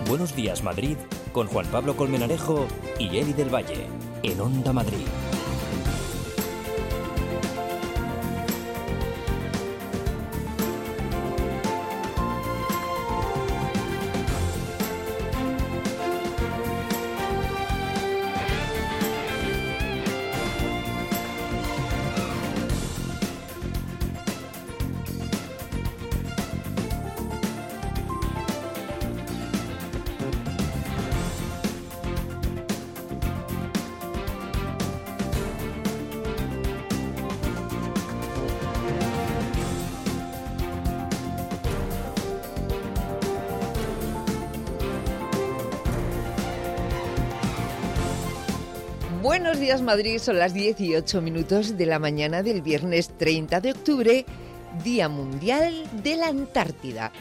Buenos Días Madrid con Juan Pablo Colmenarejo y Eli del Valle en Onda Madrid. Buenos días Madrid, son las 18 de la mañana del viernes 30 de octubre, Día Mundial de la Antártida.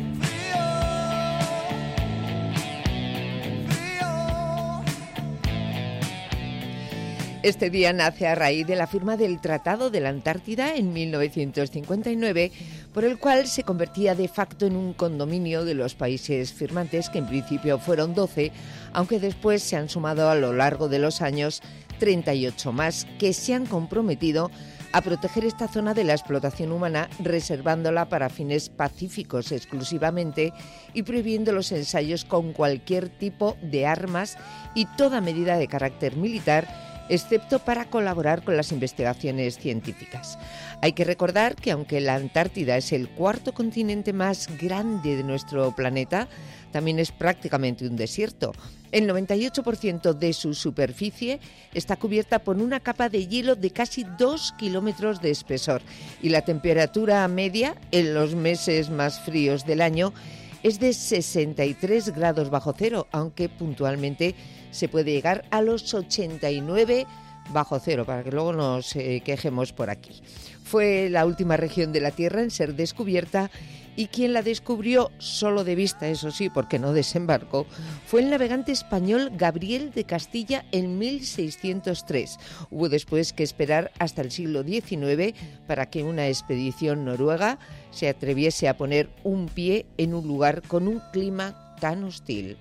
Este día nace a raíz de la firma del Tratado de la Antártida en 1959, por el cual se convertía de facto en un condominio de los países firmantes, que en principio fueron 12, aunque después se han sumado a lo largo de los años 38 más, que se han comprometido a proteger esta zona de la explotación humana, reservándola para fines pacíficos exclusivamente y prohibiendo los ensayos con cualquier tipo de armas y toda medida de carácter militar, excepto para colaborar con las investigaciones científicas. Hay que recordar que aunque la Antártida es el cuarto continente más grande de nuestro planeta, también es prácticamente un desierto. El 98% de su superficie está cubierta por una capa de hielo de casi 2 kilómetros de espesor y la temperatura media en los meses más fríos del año es de 63 grados bajo cero, aunque puntualmente se puede llegar a los 89 bajo cero, para que luego nos quejemos por aquí. Fue la última región de la Tierra en ser descubierta y quien la descubrió solo de vista, eso sí, porque no desembarcó, fue el navegante español Gabriel de Castilla en 1603. Hubo después que esperar hasta el siglo XIX para que una expedición noruega se atreviese a poner un pie en un lugar con un clima tan hostil.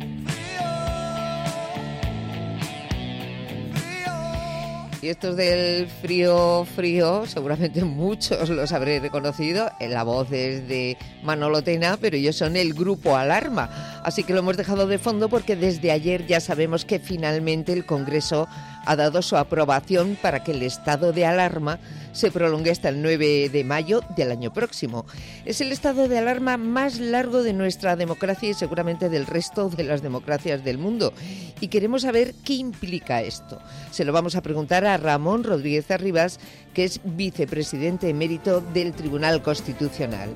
Y estos del frío, seguramente muchos los habré reconocido. La voz es de Manolo Tena, pero ellos son el Grupo Alarma. Así que lo hemos dejado de fondo porque desde ayer ya sabemos que finalmente el Congreso ha dado su aprobación para que el estado de alarma se prolongue hasta el 9 de mayo del año próximo. Es el estado de alarma más largo de nuestra democracia y seguramente del resto de las democracias del mundo. Y queremos saber qué implica esto. Se lo vamos a preguntar a Ramón Rodríguez Arribas, que es vicepresidente emérito del Tribunal Constitucional.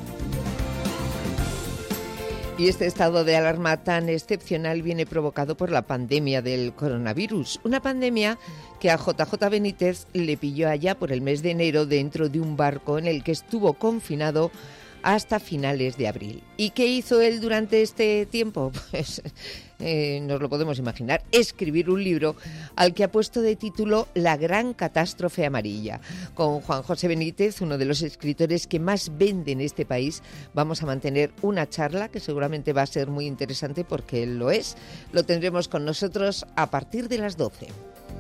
Y este estado de alarma tan excepcional viene provocado por la pandemia del coronavirus. Una pandemia que a JJ Benítez le pilló allá por el mes de enero dentro de un barco en el que estuvo confinado hasta finales de abril. ¿Y qué hizo él durante este tiempo? Pues nos lo podemos imaginar, escribir un libro al que ha puesto de título La Gran Catástrofe Amarilla. Con Juan José Benítez, uno de los escritores que más vende en este país, vamos a mantener una charla que seguramente va a ser muy interesante porque él lo es. Lo tendremos con nosotros a partir de las 12.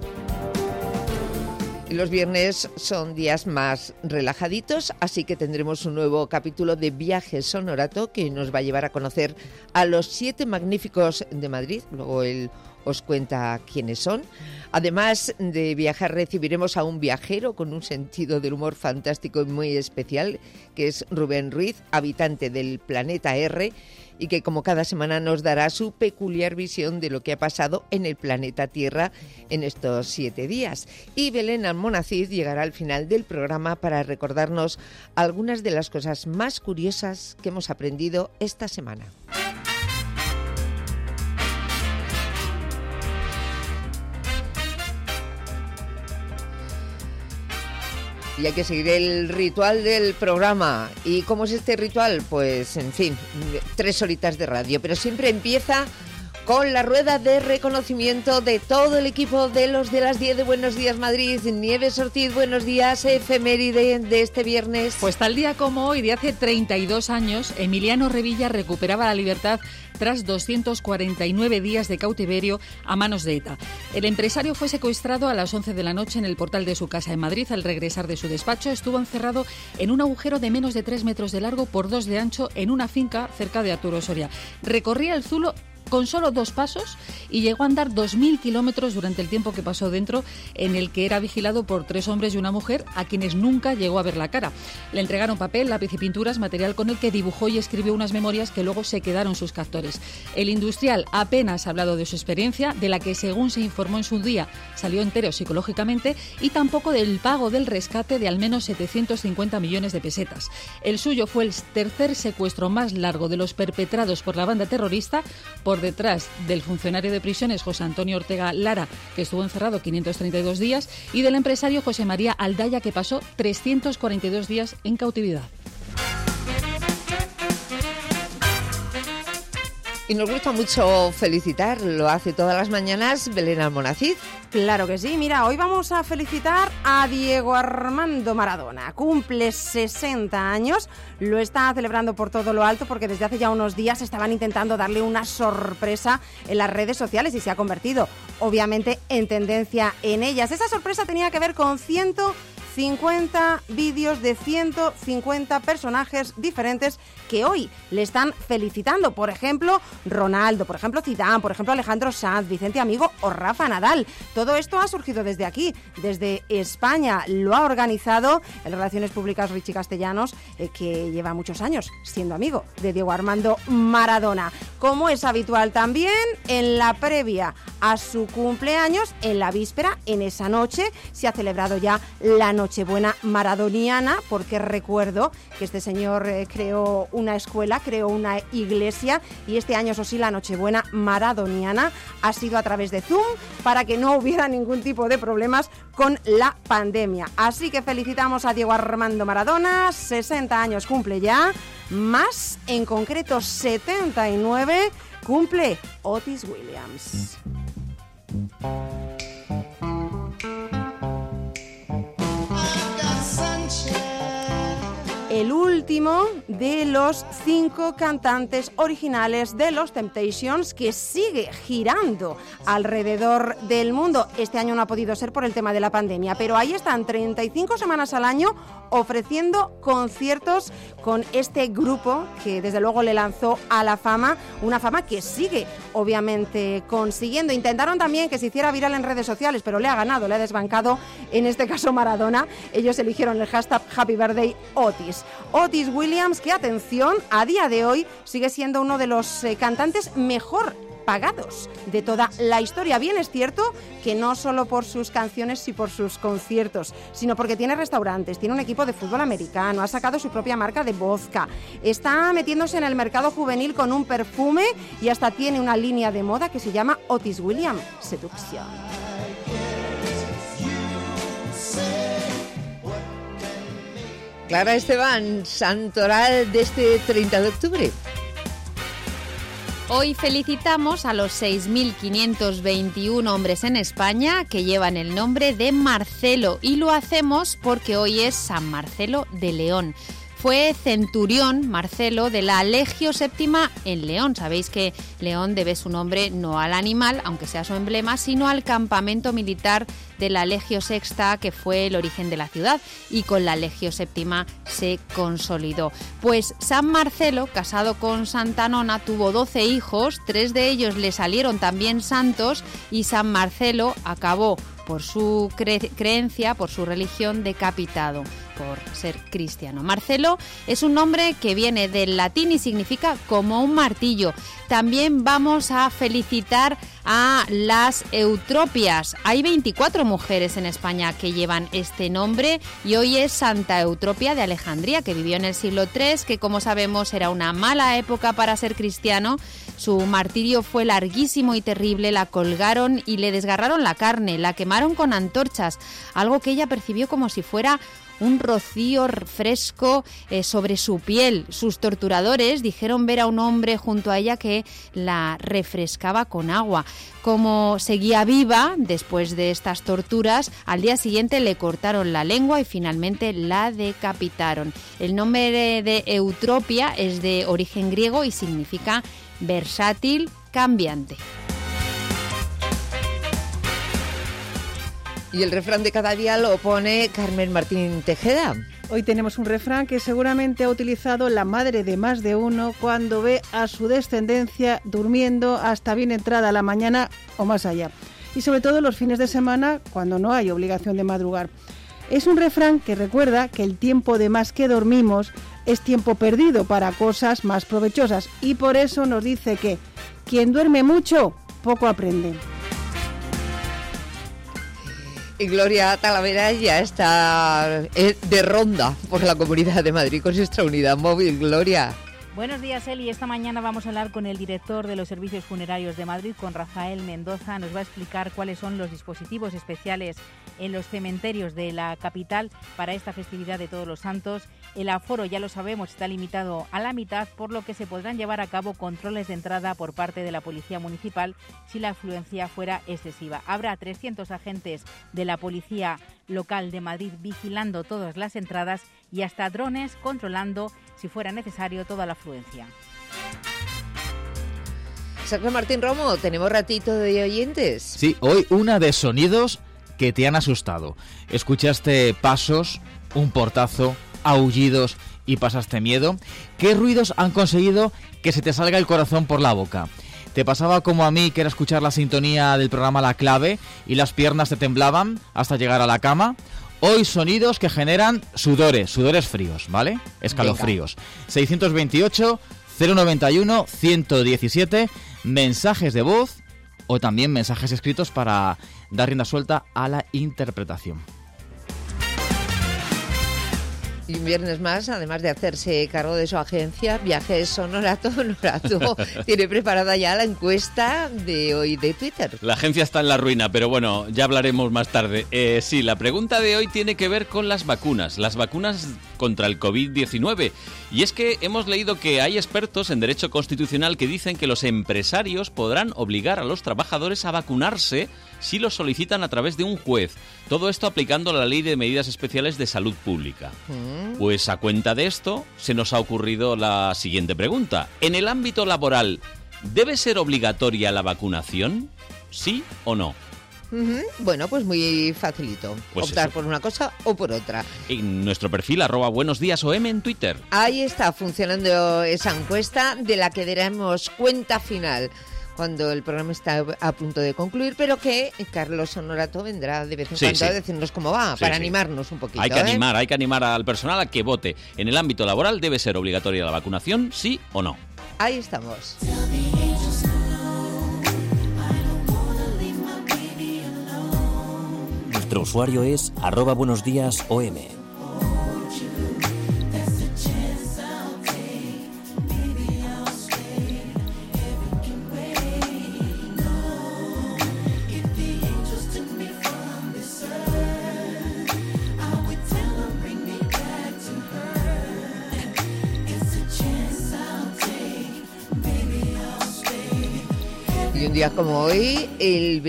Y los viernes son días más relajaditos, así que tendremos un nuevo capítulo de Viajes Sonorato que nos va a llevar a conocer a los 7 magníficos de Madrid. Luego él os cuenta quiénes son. Además de viajar, recibiremos a un viajero con un sentido del humor fantástico y muy especial, que es Rubén Ruiz, habitante del planeta R, y que como cada semana nos dará su peculiar visión de lo que ha pasado en el planeta Tierra en estos 7 días. Y Belén Almonacid llegará al final del programa para recordarnos algunas de las cosas más curiosas que hemos aprendido esta semana. Y hay que seguir el ritual del programa. ¿Y cómo es este ritual? Pues, en fin, 3 horitas de radio. Pero siempre empieza con la rueda de reconocimiento de todo el equipo de los de las 10 de Buenos Días Madrid. Nieves Ortiz, buenos días, efeméride de este viernes. Pues tal día como hoy, de hace 32 años, Emiliano Revilla recuperaba la libertad tras 249 días de cautiverio a manos de ETA. El empresario fue secuestrado a las 11 de la noche en el portal de su casa en Madrid. Al regresar de su despacho, estuvo encerrado en un agujero de menos de 3 metros de largo por 2 de ancho en una finca cerca de Arturo Soria. Recorría el Zulo con solo 2 pasos y llegó a andar 2.000 kilómetros durante el tiempo que pasó dentro, en el que era vigilado por 3 hombres y una mujer a quienes nunca llegó a ver la cara. Le entregaron papel, lápiz y pinturas, material con el que dibujó y escribió unas memorias que luego se quedaron sus captores. El industrial apenas ha hablado de su experiencia, de la que, según se informó en su día, salió entero psicológicamente, y tampoco del pago del rescate de al menos 750 millones de pesetas. El suyo fue el tercer secuestro más largo de los perpetrados por la banda terrorista, por detrás del funcionario de prisiones José Antonio Ortega Lara, que estuvo encerrado 532 días, y del empresario José María Aldaya, que pasó 342 días en cautividad. Y nos gusta mucho felicitar, lo hace todas las mañanas Belén Almonacid. Claro que sí, mira, hoy vamos a felicitar a Diego Armando Maradona. Cumple 60 años, lo está celebrando por todo lo alto porque desde hace ya unos días estaban intentando darle una sorpresa en las redes sociales y se ha convertido, obviamente, en tendencia en ellas. Esa sorpresa tenía que ver con 150 vídeos de 150 personajes diferentes que hoy le están felicitando. Por ejemplo, Ronaldo, por ejemplo, Zidane, por ejemplo, Alejandro Sanz, Vicente Amigo o Rafa Nadal. Todo esto ha surgido desde aquí, desde España. Lo ha organizado en Relaciones Públicas Richie Castellanos, que lleva muchos años siendo amigo de Diego Armando Maradona. Como es habitual también, en la previa a su cumpleaños, en la víspera, en esa noche, se ha celebrado ya la Nochebuena maradoniana, porque recuerdo que este señor creó una escuela, creó una iglesia, y este año, eso sí, la Nochebuena maradoniana ha sido a través de Zoom para que no hubiera ningún tipo de problemas con la pandemia. Así que felicitamos a Diego Armando Maradona, 60 años cumple ya, más en concreto 79 cumple Otis Williams. El último de los 5 cantantes originales de los Temptations, que sigue girando alrededor del mundo. Este año no ha podido ser por el tema de la pandemia, pero ahí están 35 semanas al año ofreciendo conciertos con este grupo que desde luego le lanzó a la fama, una fama que sigue obviamente consiguiendo. Intentaron también que se hiciera viral en redes sociales, pero le ha ganado, le ha desbancado, en este caso Maradona. Ellos eligieron el hashtag Happy Birthday Otis. Otis Williams, que atención, a día de hoy sigue siendo uno de los cantantes mejor pagados de toda la historia. Bien es cierto que no solo por sus canciones y por sus conciertos, sino porque tiene restaurantes, tiene un equipo de fútbol americano, ha sacado su propia marca de vodka, está metiéndose en el mercado juvenil con un perfume y hasta tiene una línea de moda que se llama Otis Williams Seduction. Clara Esteban, santoral de este 30 de octubre. Hoy felicitamos a los 6.521 hombres en España que llevan el nombre de Marcelo, y lo hacemos porque hoy es San Marcelo de León. Fue centurión Marcelo de la Legio Séptima en León. Sabéis que León debe su nombre no al animal, aunque sea su emblema, sino al campamento militar de la Legio Sexta, que fue el origen de la ciudad, y con la Legio Séptima se consolidó. Pues San Marcelo, casado con Santa Nona, tuvo 12 hijos, 3 de ellos le salieron también santos, y San Marcelo acabó por su creencia, por su religión, decapitado por ser cristiano. Marcelo es un nombre que viene del latín y significa como un martillo. También vamos a felicitar a las Eutropias. Hay 24 mujeres en España que llevan este nombre, y hoy es Santa Eutropia de Alejandría, que vivió en el siglo III, que como sabemos era una mala época para ser cristiano. Su martirio fue larguísimo y terrible, la colgaron y le desgarraron la carne, la quemaron con antorchas, algo que ella percibió como si fuera un rocío fresco sobre su piel. Sus torturadores dijeron ver a un hombre junto a ella que la refrescaba con agua. Como seguía viva, después de estas torturas, al día siguiente le cortaron la lengua y finalmente la decapitaron. El nombre de Eutropia es de origen griego y significa versátil, cambiante. Y el refrán de cada día lo pone Carmen Martín Tejeda. Hoy tenemos un refrán que seguramente ha utilizado la madre de más de uno cuando ve a su descendencia durmiendo hasta bien entrada la mañana o más allá. Y sobre todo los fines de semana, cuando no hay obligación de madrugar. Es un refrán que recuerda que el tiempo de más que dormimos es tiempo perdido para cosas más provechosas. Y por eso nos dice que quien duerme mucho, poco aprende. Y Gloria Talavera ya está de ronda por la Comunidad de Madrid con nuestra unidad móvil. Gloria. Buenos días, Eli. Esta mañana vamos a hablar con el director de los Servicios Funerarios de Madrid, con Rafael Mendoza. Nos va a explicar cuáles son los dispositivos especiales en los cementerios de la capital para esta festividad de Todos los Santos. El aforo, ya lo sabemos, está limitado a la mitad, por lo que se podrán llevar a cabo controles de entrada por parte de la Policía Municipal si la afluencia fuera excesiva. Habrá 300 agentes de la Policía Local de Madrid vigilando todas las entradas y hasta drones controlando, si fuera necesario, toda la afluencia. Sergio Martín Romo, ¿tenemos ratito de oyentes? Sí, hoy una de sonidos que te han asustado. Escuchaste pasos, un portazo, aullidos y pasaste miedo. ¿Qué ruidos han conseguido que se te salga el corazón por la boca? ¿Te pasaba como a mí, que era escuchar la sintonía del programa La Clave y las piernas te temblaban hasta llegar a la cama? Hoy sonidos que generan sudores fríos, ¿vale? Escalofríos. 628 091 117, mensajes de voz o también mensajes escritos para dar rienda suelta a la interpretación. Y un viernes más, además de hacerse cargo de su agencia, Viajes Honorato, tiene preparada ya la encuesta de hoy de Twitter. La agencia está en la ruina, pero bueno, ya hablaremos más tarde. Sí, la pregunta de hoy tiene que ver con las vacunas contra el COVID-19. Y es que hemos leído que hay expertos en derecho constitucional que dicen que los empresarios podrán obligar a los trabajadores a vacunarse si lo solicitan a través de un juez. Todo esto aplicando la Ley de Medidas Especiales de Salud Pública. Pues a cuenta de esto se nos ha ocurrido la siguiente pregunta. En el ámbito laboral, ¿debe ser obligatoria la vacunación? ¿Sí o no? Bueno, pues muy facilito. Pues optar eso. por una cosa o por otra. En nuestro perfil @buenosdiasOM en Twitter. Ahí está funcionando esa encuesta de la que daremos cuenta final cuando el programa está a punto de concluir, pero que Carlos Honorato vendrá de vez en cuando a decirnos cómo va, para animarnos un poquito. Hay que animar al personal a que vote. En el ámbito laboral, ¿debe ser obligatoria la vacunación? ¿Sí o no? Ahí estamos. Nuestro usuario es @buenosdiasOM. Y un día como hoy, el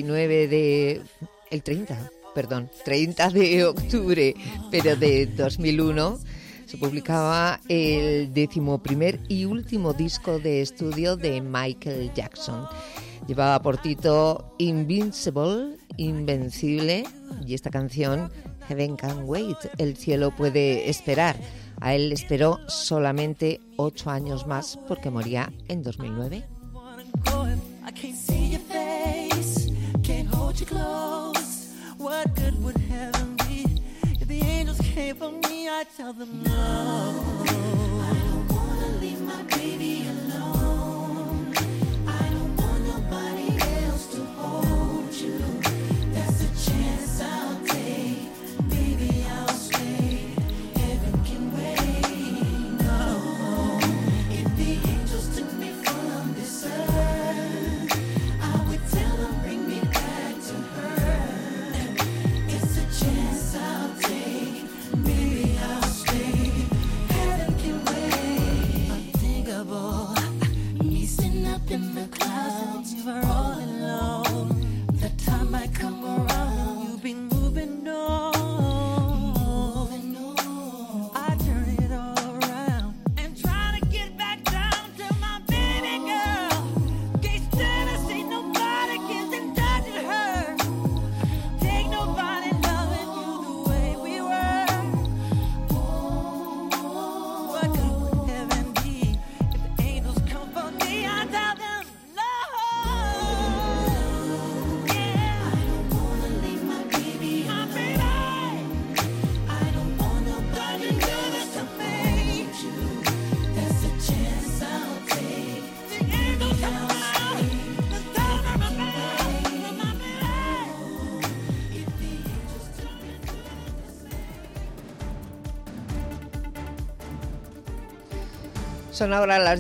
30 de octubre, pero de 2001, se publicaba el 11º y último disco de estudio de Michael Jackson. Llevaba por título Invincible, Invencible, y esta canción, Heaven Can Wait, El cielo puede esperar. A él esperó solamente 8 años más porque moría en 2009. I can't see your face, can't hold you close. What good would heaven be if the angels came for me? I tell them no. I don't wanna leave my baby alone. I don't want nobody else to hold you. That's a chance I'll take. Baby, I'll stay. Heaven can wait. No, if the angels took me from this earth, I would tell them bring me back to her. It's a chance I'll take. Son ahora las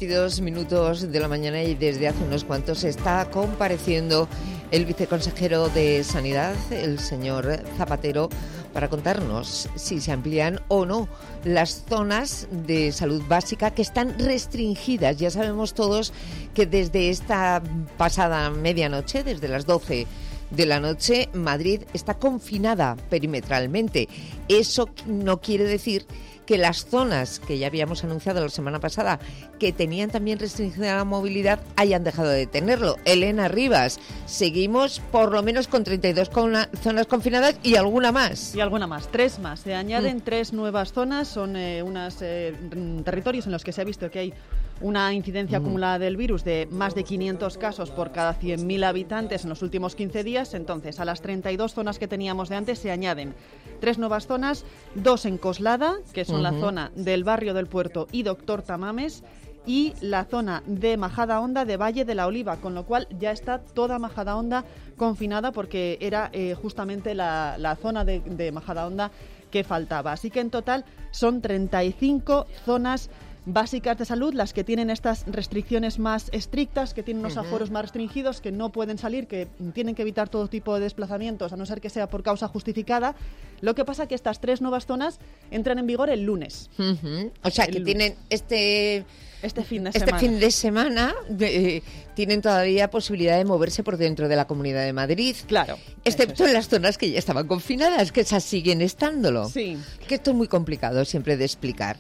10:22 de la mañana y desde hace unos cuantos está compareciendo el viceconsejero de Sanidad, el señor Zapatero, para contarnos si se amplían o no las zonas de salud básica que están restringidas. Ya sabemos todos que desde esta pasada medianoche, desde las 12 de la noche, Madrid está confinada perimetralmente. Eso no quiere decir que las zonas que ya habíamos anunciado la semana pasada, que tenían también restringida la movilidad, hayan dejado de tenerlo. Elena Rivas, seguimos por lo menos con 32 zonas confinadas y alguna más. Y alguna más, 3 más. Se añaden 3 nuevas zonas, son unos territorios en los que se ha visto que hay una incidencia acumulada del virus de más de 500 casos por cada 100.000 habitantes en los últimos 15 días. Entonces, a las 32 zonas que teníamos de antes se añaden 3 nuevas zonas, 2 en Coslada, que son la zona del barrio del Puerto y Doctor Tamames, y la zona de Majadahonda de Valle de la Oliva, con lo cual ya está toda Majadahonda confinada porque era justamente la zona de Majadahonda que faltaba. Así que en total son 35 zonas básicas de salud las que tienen estas restricciones más estrictas, que tienen unos aforos más restringidos, que no pueden salir, que tienen que evitar todo tipo de desplazamientos, a no ser que sea por causa justificada. Lo que pasa es que estas 3 nuevas zonas entran en vigor el lunes. O sea, que tienen este fin de semana tienen todavía posibilidad de moverse por dentro de la Comunidad de Madrid. Claro. Excepto en las zonas que ya estaban confinadas, que esas siguen estándolo. Sí. Que esto es muy complicado siempre de explicar.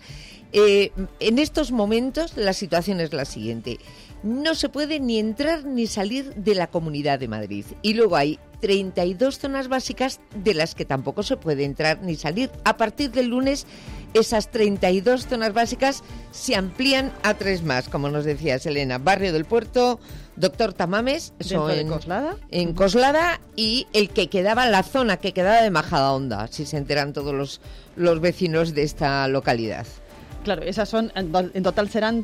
En estos momentos la situación es la siguiente. No se puede ni entrar ni salir de la Comunidad de Madrid. Y luego hay 32 zonas básicas de las que tampoco se puede entrar ni salir. A partir del lunes, esas 32 zonas básicas se amplían a 3 más, como nos decía Elena. Barrio del Puerto, Doctor Tamames, eso de Coslada. En Coslada, y la zona que quedaba de Majadahonda, si se enteran todos los vecinos de esta localidad. Claro, esas son, en total serán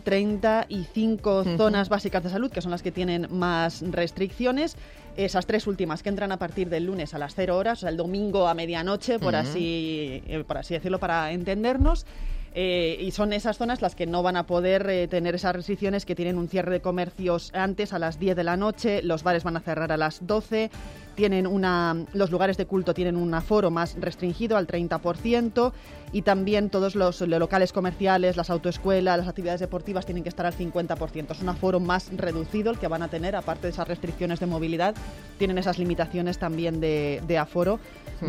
35 zonas básicas de salud, que son las que tienen más restricciones. Esas 3 últimas que entran a partir del lunes a las 0 horas, o sea, el domingo a medianoche, por así decirlo, para entendernos. Y son esas zonas las que no van a poder tener esas restricciones, que tienen un cierre de comercios antes, a las 10 de la noche, los bares van a cerrar a las 12, los lugares de culto tienen un aforo más restringido al 30%, y también todos los locales comerciales, las autoescuelas, las actividades deportivas tienen que estar al 50%. Es un aforo más reducido el que van a tener, aparte de esas restricciones de movilidad, tienen esas limitaciones también de aforo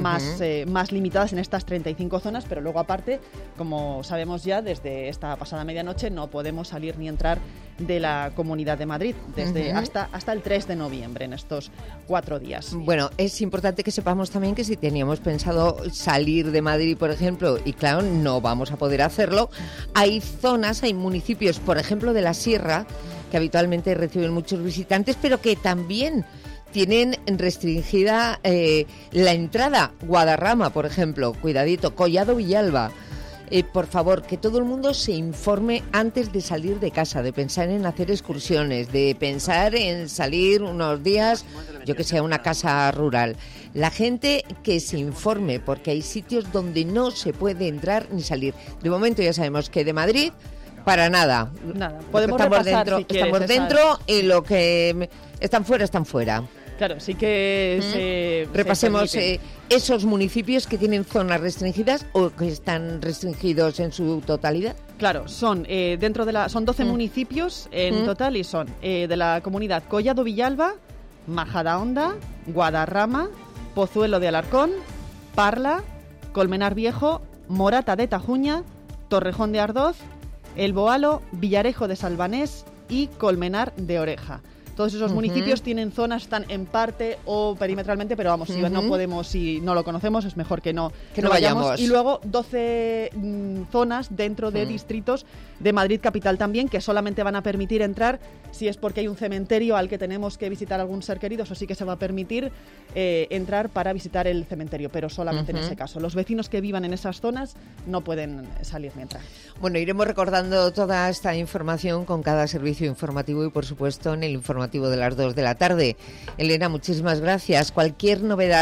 más limitadas en estas 35 zonas, pero luego aparte, como sabemos ya, desde esta pasada medianoche no podemos salir ni entrar de la Comunidad de Madrid desde hasta el 3 de noviembre, en estos 4 días. Bueno, es importante que sepamos también que si teníamos pensado salir de Madrid, por ejemplo, y claro, no vamos a poder hacerlo, hay zonas, hay municipios, por ejemplo, de la Sierra, que habitualmente reciben muchos visitantes, pero que también tienen restringida la entrada. Guadarrama, por ejemplo, cuidadito, Collado Villalba. Por favor, que todo el mundo se informe antes de salir de casa, de pensar en hacer excursiones, de pensar en salir unos días, yo que sé, a una casa rural. La gente que se informe, porque hay sitios donde no se puede entrar ni salir. De momento ya sabemos que de Madrid, para nada. Podemos estamos repasar, dentro, si quieres, estamos dentro, y lo que están fuera, están fuera. Claro, sí que repasemos esos municipios que tienen zonas restringidas o que están restringidos en su totalidad. Claro, son son 12 municipios en total, y son de la comunidad Collado Villalba, Majadahonda, Guadarrama, Pozuelo de Alarcón, Parla, Colmenar Viejo, Morata de Tajuña, Torrejón de Ardoz, El Boalo, Villarejo de Salvanés y Colmenar de Oreja. Todos esos municipios tienen zonas, están en parte o perimetralmente, pero vamos, si no podemos, si no lo conocemos, es mejor que no vayamos. Y luego 12 zonas dentro de distritos de Madrid capital también, que solamente van a permitir entrar si es porque hay un cementerio al que tenemos que visitar algún ser querido. Eso sí que se va a permitir entrar para visitar el cementerio, pero solamente en ese caso. Los vecinos que vivan en esas zonas no pueden salir ni entrar. Bueno, iremos recordando toda esta información con cada servicio informativo y, por supuesto, en el informativo de las 2 de la tarde. Elena, muchísimas gracias. Cualquier novedad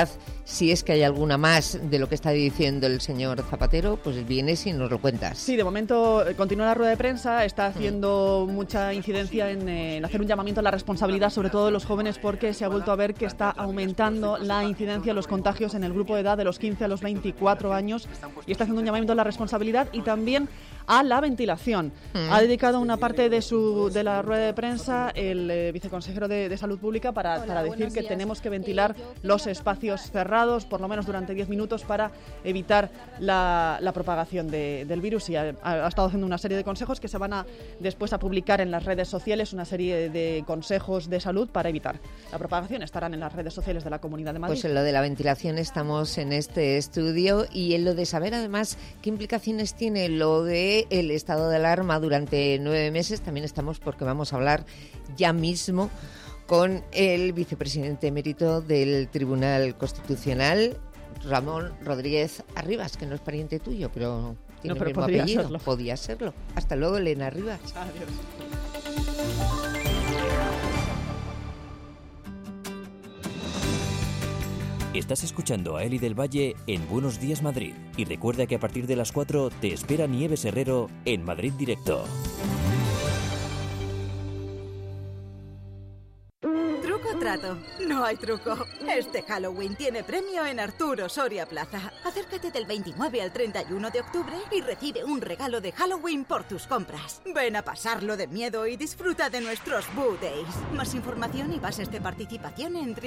Si es que hay alguna más de lo que está diciendo el señor Zapatero, pues vienes y nos lo cuentas. Sí, de momento continúa la rueda de prensa, está haciendo mucha incidencia en hacer un llamamiento a la responsabilidad, sobre todo de los jóvenes, porque se ha vuelto a ver que está aumentando la incidencia de los contagios en el grupo de edad de los 15 a los 24 años, y está haciendo un llamamiento a la responsabilidad y también a la ventilación. Ha dedicado una parte de la rueda de prensa el viceconsejero de Salud Pública para decir que tenemos que ventilar los espacios cerrados, por lo menos durante 10 minutos, para evitar la propagación del virus, y ha estado haciendo una serie de consejos que se van después a publicar en las redes sociales, una serie de consejos de salud para evitar la propagación. Estarán en las redes sociales de la Comunidad de Madrid. Pues en lo de la ventilación estamos en este estudio, y en lo de saber además qué implicaciones tiene lo de el estado de alarma durante 9 meses, también estamos, porque vamos a hablar ya mismo con el vicepresidente emérito del Tribunal Constitucional, Ramón Rodríguez Arribas, que no es pariente tuyo, pero tiene el mismo apellido. Serlo. Podía serlo. Hasta luego, Elena Arribas. Adiós. Estás escuchando a Eli del Valle en Buenos Días Madrid. Y recuerda que a partir de las 4 te espera Nieves Herrero en Madrid Directo. Truco o trato. No hay truco. Este Halloween tiene premio en Arturo Soria Plaza. Acércate del 29 al 31 de octubre y recibe un regalo de Halloween por tus compras. Ven a pasarlo de miedo y disfruta de nuestros Boo Days. Más información y bases de participación en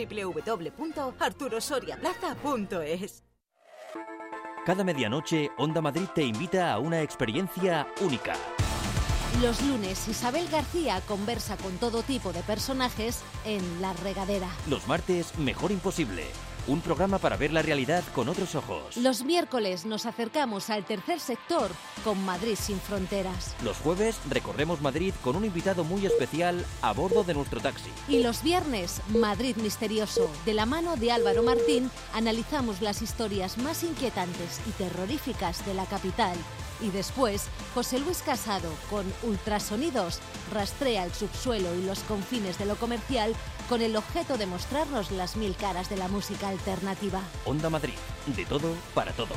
www.arturosoriaplaza.es. Cada medianoche, Onda Madrid te invita a una experiencia única. Los lunes, Isabel García conversa con todo tipo de personajes en La Regadera. Los martes, Mejor Imposible. Un programa para ver la realidad con otros ojos. Los miércoles nos acercamos al tercer sector con Madrid sin fronteras. Los jueves recorremos Madrid con un invitado muy especial a bordo de nuestro taxi. Y los viernes, Madrid Misterioso. De la mano de Álvaro Martín, analizamos las historias más inquietantes y terroríficas de la capital. Y después, José Luis Casado, con Ultrasonidos, rastrea el subsuelo y los confines de lo comercial con el objeto de mostrarnos las 1000 caras de la música alternativa. Onda Madrid, de todo para todos.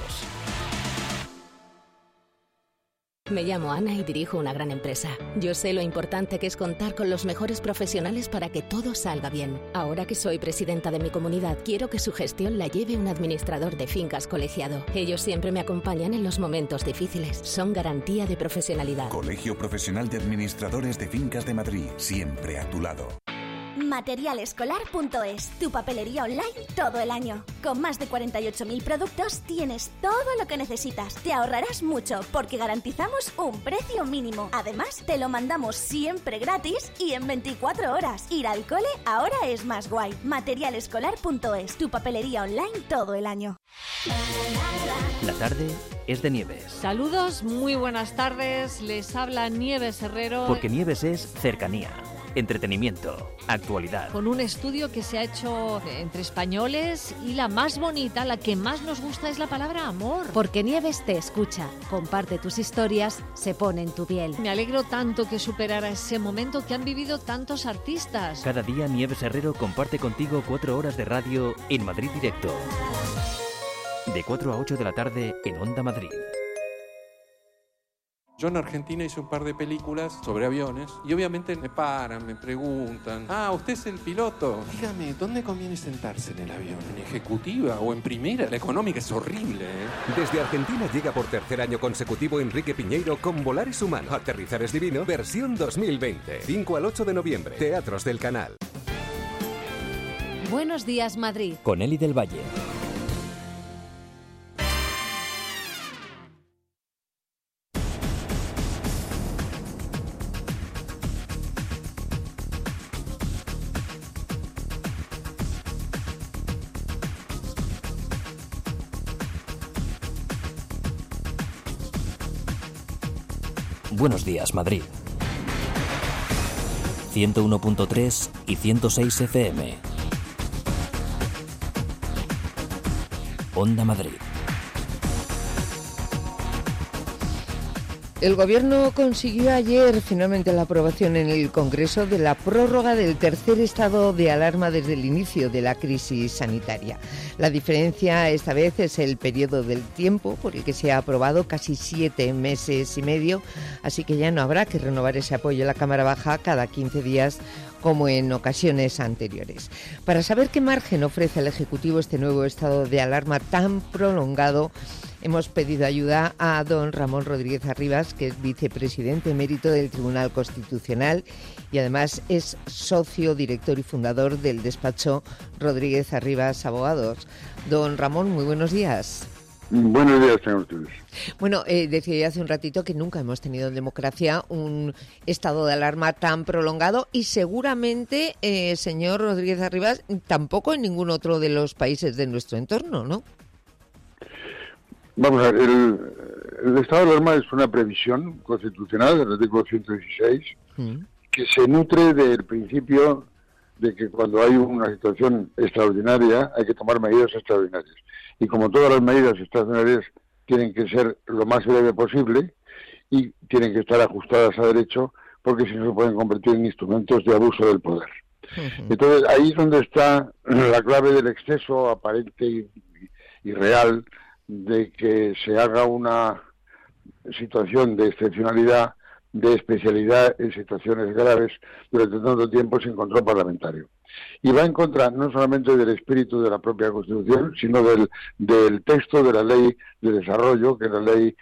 Me llamo Ana y dirijo una gran empresa. Yo sé lo importante que es contar con los mejores profesionales para que todo salga bien. Ahora que soy presidenta de mi comunidad, quiero que su gestión la lleve un administrador de fincas colegiado. Ellos siempre me acompañan en los momentos difíciles. Son garantía de profesionalidad. Colegio Profesional de Administradores de Fincas de Madrid, siempre a tu lado. Materialescolar.es, tu papelería online todo el año. Con más de 48.000 productos tienes todo lo que necesitas. Te ahorrarás mucho porque garantizamos un precio mínimo. Además, te lo mandamos siempre gratis y en 24 horas. Ir al cole ahora es más guay. Materialescolar.es, tu papelería online todo el año. La tarde es de Nieves. Saludos, muy buenas tardes. Les habla Nieves Herrero. Porque Nieves es cercanía, entretenimiento, actualidad. Con un estudio que se ha hecho entre españoles y la más bonita, la que más nos gusta es la palabra amor. Porque Nieves te escucha, comparte tus historias, se pone en tu piel. Me alegro tanto que superara ese momento que han vivido tantos artistas. Cada día Nieves Herrero comparte contigo 4 horas de radio en Madrid Directo. De 4 a 8 de la tarde en Onda Madrid. Yo en Argentina hice un par de películas sobre aviones y obviamente me paran, me preguntan: ¿usted es el piloto? Dígame, ¿dónde conviene sentarse en el avión? ¿En ejecutiva o en primera? La económica es horrible, ¿eh? Desde Argentina llega por tercer año consecutivo Enrique Piñeiro con Volar es humano, aterrizar es divino, versión 2020. 5 al 8 de noviembre, Teatros del Canal. Buenos días, Madrid. Con Eli del Valle. Buenos días, Madrid. 101.3 y 106 FM. Onda Madrid. El Gobierno consiguió ayer finalmente la aprobación en el Congreso de la prórroga del tercer estado de alarma desde el inicio de la crisis sanitaria. La diferencia esta vez es el periodo del tiempo por el que se ha aprobado, casi 7 meses y medio, así que ya no habrá que renovar ese apoyo a la Cámara Baja cada 15 días como en ocasiones anteriores. Para saber qué margen ofrece al Ejecutivo este nuevo estado de alarma tan prolongado, hemos pedido ayuda a don Ramón Rodríguez Arribas, que es vicepresidente emérito del Tribunal Constitucional y además es socio, director y fundador del despacho Rodríguez Arribas Abogados. Don Ramón, muy buenos días. Buenos días, señor Turis. Bueno, decía hace un ratito que nunca hemos tenido en democracia un estado de alarma tan prolongado y seguramente, señor Rodríguez Arribas, tampoco en ningún otro de los países de nuestro entorno, ¿no? Vamos a ver, el estado de alarma es una previsión constitucional del artículo 116 que se nutre del principio de que cuando hay una situación extraordinaria hay que tomar medidas extraordinarias. Y como todas las medidas extraordinarias tienen que ser lo más breve posible y tienen que estar ajustadas a derecho, porque si no se pueden convertir en instrumentos de abuso del poder. Entonces ahí es donde está la clave del exceso aparente y real de que se haga una situación de excepcionalidad, de especialidad en situaciones graves durante tanto tiempo sin control parlamentario. Y va en contra no solamente del espíritu de la propia Constitución, sino del texto de la Ley de Desarrollo, que es la Ley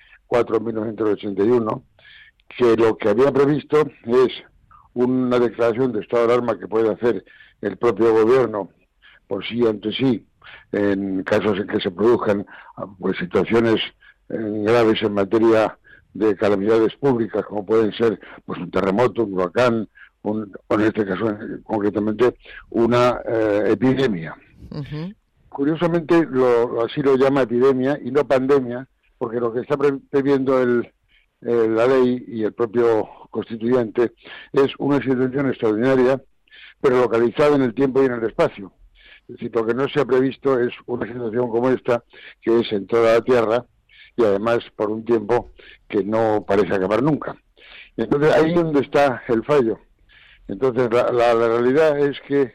4.1981, que lo que había previsto es una declaración de estado de alarma que puede hacer el propio Gobierno por sí ante sí, en casos en que se produzcan pues situaciones graves en materia de calamidades públicas, como pueden ser pues un terremoto, un huracán, o en este caso concretamente una epidemia. Curiosamente así lo llama epidemia y no pandemia, porque lo que está previendo la ley y el propio constituyente es una situación extraordinaria, pero localizada en el tiempo y en el espacio. Es decir, lo que no se ha previsto es una situación como esta, que es en toda la Tierra y además por un tiempo que no parece acabar nunca. Entonces ahí es donde está el fallo. Entonces la realidad es que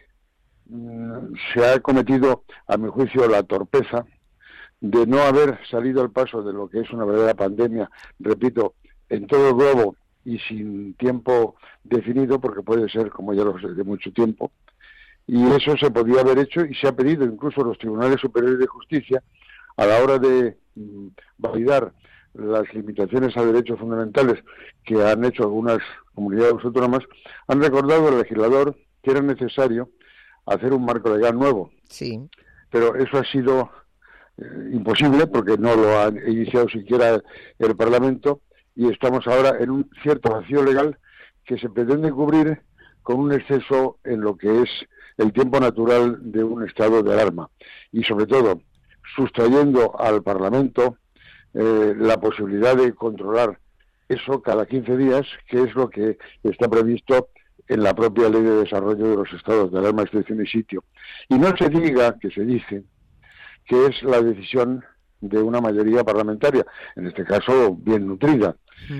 se ha cometido, a mi juicio, la torpeza de no haber salido al paso de lo que es una verdadera pandemia, repito, en todo el globo y sin tiempo definido, porque puede ser, como ya lo sé, de mucho tiempo. Y eso se podía haber hecho y se ha pedido incluso a los tribunales superiores de justicia a la hora de validar las limitaciones a derechos fundamentales que han hecho algunas comunidades autónomas, han recordado al legislador que era necesario hacer un marco legal nuevo. Sí. Pero eso ha sido imposible porque no lo ha iniciado siquiera el Parlamento y estamos ahora en un cierto vacío legal que se pretende cubrir con un exceso en lo que es el tiempo natural de un estado de alarma y sobre todo sustrayendo al Parlamento la posibilidad de controlar eso cada 15 días, que es lo que está previsto en la propia Ley de Desarrollo de los Estados de Alarma, Excepción y Sitio. Y no se diga, que se dice, que es la decisión de una mayoría parlamentaria, en este caso bien nutrida.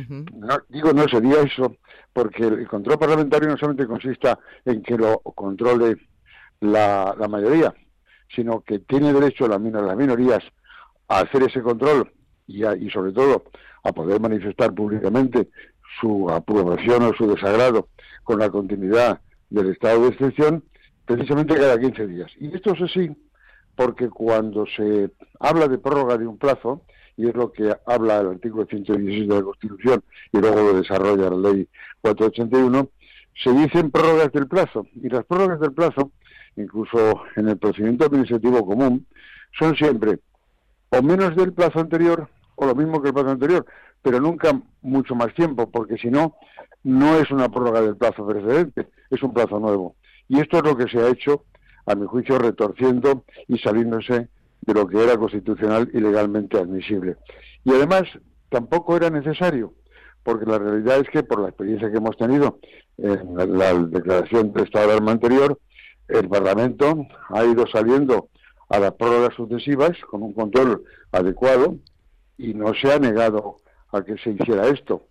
No se diga eso, porque el control parlamentario no solamente consista en que lo controle la mayoría, sino que tiene derecho las minorías a hacer ese control y sobre todo a poder manifestar públicamente su aprobación o su desagrado con la continuidad del estado de excepción precisamente cada 15 días. Y esto es así porque cuando se habla de prórroga de un plazo, y es lo que habla el artículo 116 de la Constitución y luego lo desarrolla la Ley 481, se dicen prórrogas del plazo. Y las prórrogas del plazo, incluso en el procedimiento administrativo común, son siempre o menos del plazo anterior o lo mismo que el plazo anterior, pero nunca mucho más tiempo, porque si no, no es una prórroga del plazo precedente, es un plazo nuevo. Y esto es lo que se ha hecho, a mi juicio, retorciendo y saliéndose de lo que era constitucional y legalmente admisible. Y además, tampoco era necesario, porque la realidad es que, por la experiencia que hemos tenido en la declaración de estado de alarma anterior, el Parlamento ha ido saliendo a las prórrogas sucesivas con un control adecuado y no se ha negado a que se hiciera esto.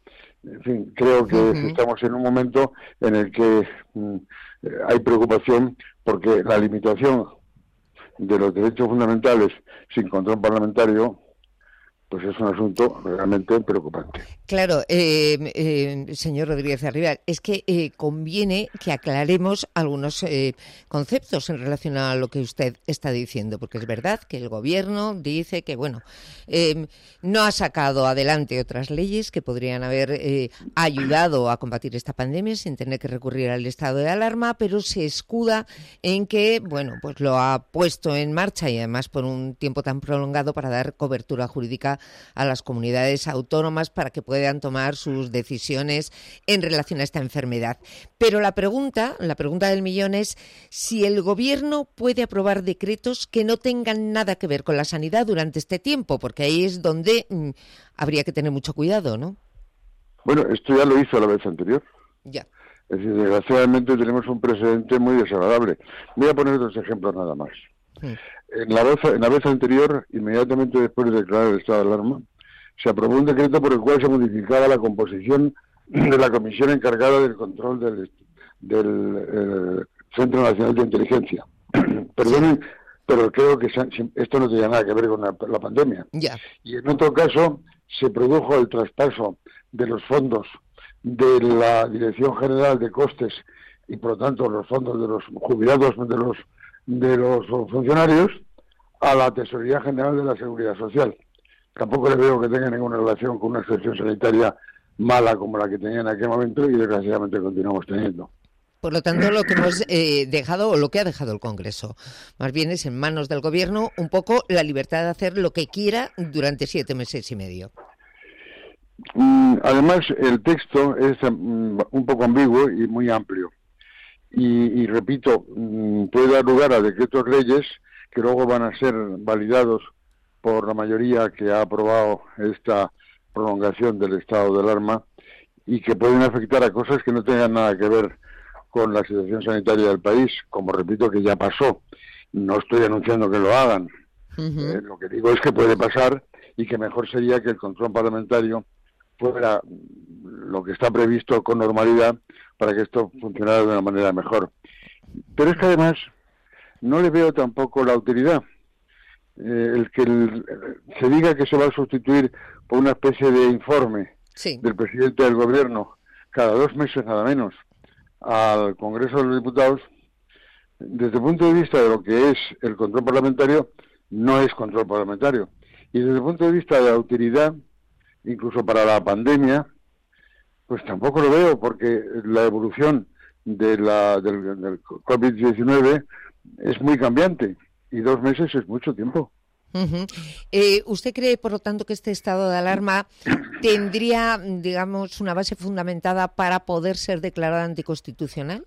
En fin, creo que estamos en un momento en el que hay preocupación porque la limitación de los derechos fundamentales sin control parlamentario pues es un asunto realmente preocupante. Claro, señor Rodríguez Arriba, es que conviene que aclaremos algunos conceptos en relación a lo que usted está diciendo, porque es verdad que el Gobierno dice que, bueno, no ha sacado adelante otras leyes que podrían haber ayudado a combatir esta pandemia sin tener que recurrir al estado de alarma, pero se escuda en que, bueno, pues lo ha puesto en marcha y además por un tiempo tan prolongado para dar cobertura jurídica a las comunidades autónomas para que puedan tomar sus decisiones en relación a esta enfermedad. Pero la pregunta del millón es si el Gobierno puede aprobar decretos que no tengan nada que ver con la sanidad durante este tiempo, porque ahí es donde habría que tener mucho cuidado, ¿no? Bueno, esto ya lo hizo la vez anterior. Ya. Es decir, desgraciadamente tenemos un precedente muy desagradable. Voy a poner dos ejemplos nada más. En la vez anterior, inmediatamente después de declarar el estado de alarma, se aprobó un decreto por el cual se modificaba la composición de la comisión encargada del control del Centro Nacional de Inteligencia. Perdonen, pero creo que esto no tenía nada que ver con la pandemia. Ya. Y en otro caso, se produjo el traspaso de los fondos de la Dirección General de Costes y, por lo tanto, los fondos de los jubilados de los funcionarios a la Tesorería General de la Seguridad Social. Tampoco le veo que tenga ninguna relación con una excepción sanitaria mala como la que tenía en aquel momento y desgraciadamente continuamos teniendo. Por lo tanto, lo que hemos dejado, o lo que ha dejado el Congreso, más bien es en manos del Gobierno un poco la libertad de hacer lo que quiera durante 7 meses y medio. Además, el texto es un poco ambiguo y muy amplio. Y repito, puede dar lugar a decretos leyes que luego van a ser validados por la mayoría que ha aprobado esta prolongación del estado de alarma y que pueden afectar a cosas que no tengan nada que ver con la situación sanitaria del país, como repito que ya pasó. No estoy anunciando que lo hagan. Lo que digo es que puede pasar y que mejor sería que el control parlamentario fuera lo que está previsto con normalidad para que esto funcionara de una manera mejor. Pero es que además no le veo tampoco la utilidad. El que se diga que se va a sustituir por una especie de informe del presidente del Gobierno cada 2 meses nada menos al Congreso de los Diputados, desde el punto de vista de lo que es el control parlamentario, no es control parlamentario. Y desde el punto de vista de la utilidad, incluso para la pandemia, pues tampoco lo veo, porque la evolución del COVID-19 es muy cambiante y 2 meses es mucho tiempo. ¿Usted cree, por lo tanto, que este estado de alarma tendría, digamos, una base fundamentada para poder ser declarada anticonstitucional?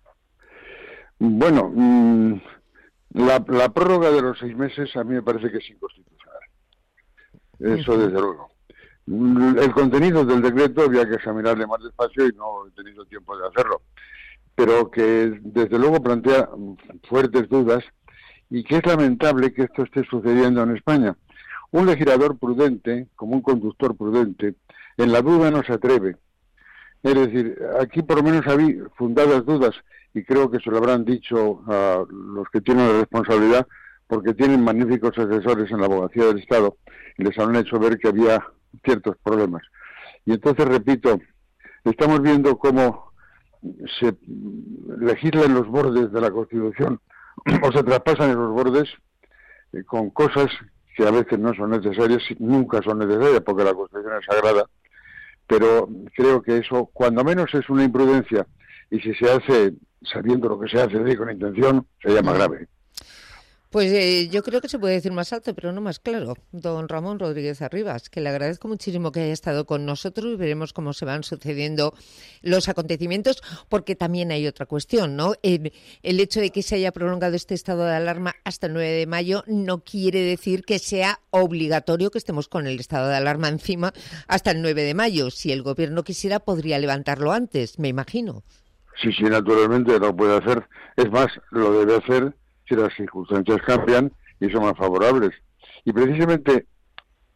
Bueno, la prórroga de los 6 meses a mí me parece que es inconstitucional. Eso desde luego. El contenido del decreto había que examinarle más despacio y no he tenido tiempo de hacerlo. Pero que desde luego plantea fuertes dudas y que es lamentable que esto esté sucediendo en España. Un legislador prudente, como un conductor prudente, en la duda no se atreve. Es decir, aquí por lo menos había fundadas dudas y creo que se lo habrán dicho a los que tienen la responsabilidad porque tienen magníficos asesores en la abogacía del Estado y les han hecho ver que había ciertos problemas. Y entonces, repito, estamos viendo cómo se legisla en los bordes de la Constitución o se traspasan en los bordes con cosas que a veces no son necesarias, nunca son necesarias porque la Constitución es sagrada, pero creo que eso, cuando menos, es una imprudencia y si se hace sabiendo lo que se hace con intención, sería más grave. Pues yo creo que se puede decir más alto, pero no más claro. Don Ramón Rodríguez Arribas, que le agradezco muchísimo que haya estado con nosotros y veremos cómo se van sucediendo los acontecimientos, porque también hay otra cuestión, ¿no? El hecho de que se haya prolongado este estado de alarma hasta el 9 de mayo no quiere decir que sea obligatorio que estemos con el estado de alarma encima hasta el 9 de mayo. Si el Gobierno quisiera, podría levantarlo antes, me imagino. Sí, naturalmente lo puede hacer. Es más, lo debe hacer si las circunstancias cambian y son más favorables. Y precisamente